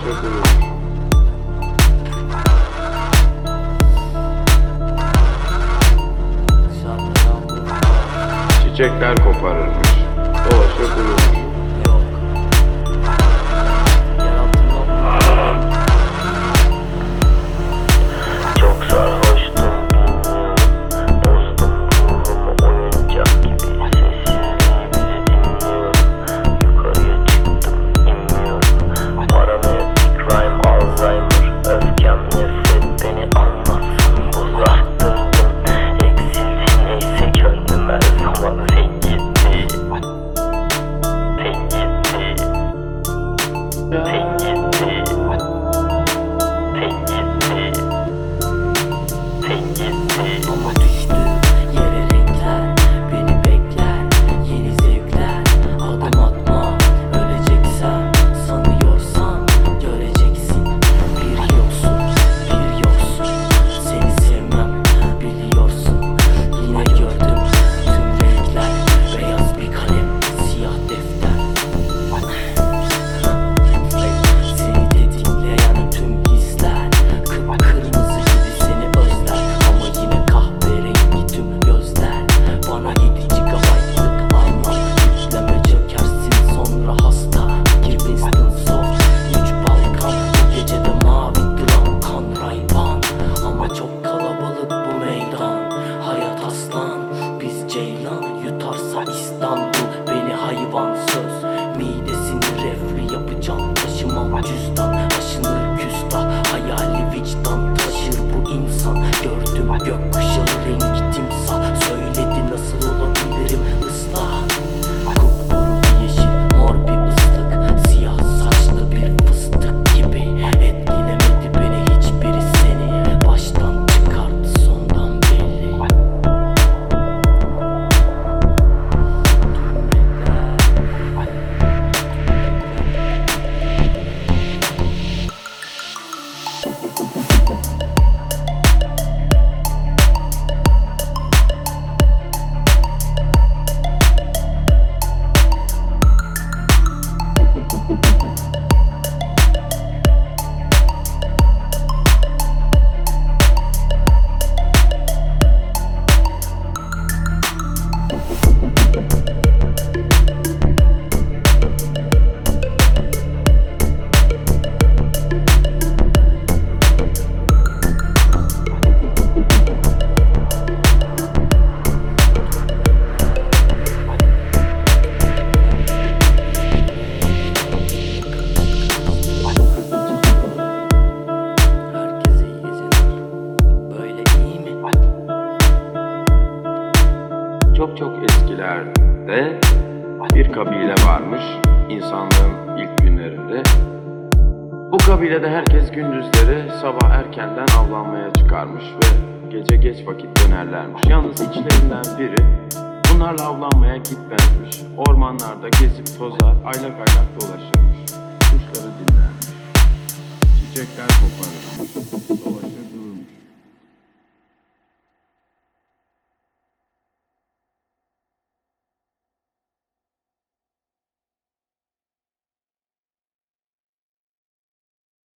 kurur. Çiçekler koparırmış, dolaşır dururmuş. Çok sarhoştum, bozdum ruhumu oyuncak gibi. Sessizliğimizi dinliyorum, yukarıya çıktım inmiyorum. Paranoya, crime, Alzheimer, öfkem, nefret beni anlatsın. Uzaktırdım, eksildi neyse gönlüm her zaman. Sen gitti, sen gitti, sen gitti, sen gitti. Sen gitti. Ama düştü yere renkler, beni bekler yeni zevkler. Adım atma, öleceksem sanıyorsan göreceksin. Bir yoksun, bir yoksun, seni sevmem biliyorsun. Yine gördüm tüm renkler, beyaz bir kalem, siyah defter. Seni tetikleyen tüm hisler, kıpkırmızı gibi seni özler. Ama yine kahverengi tüm gözler. Bana 7 GB'lık alma, yükleme çökersin sonra hasta. Gir Winston Soft, 3 Balkan, bu gecede mavi dram, kan rayban. Ama çok kalabalık bu meydan. Hayat aslan, biz ceylan, yutarsa İstanbul beni hayvan söz. Midesini reflü yapacağım, taşımam cüzdan. Aşınır küstah, hayali vicdan taşır bu insan. Gördüm gökkuşağı rengi timsah, söyledi nasıl olabilirim ıslah. Kupkuru bir yeşil, mor bir ıslık, siyah saçlı bir fıstık gibi. Etkilemedi beni hiçbiri seni, baştan çıkardı sondan belli. Herkese iyi geceler. Böyle iyi mi? Çok eskilerde bir kabile varmış insanlığın ilk günlerinde. Bu kabilede herkes gündüzleri sabah erkenden avlanmaya çıkarmış ve gece geç vakit dönerlermiş. Yalnız içlerinden biri bunlarla avlanmaya gitmezmiş. Ormanlarda gezip tozar, aylak aylak dolaşırmış. Kuşları dinlermiş, çiçekler koparırmış, dolaşırmış.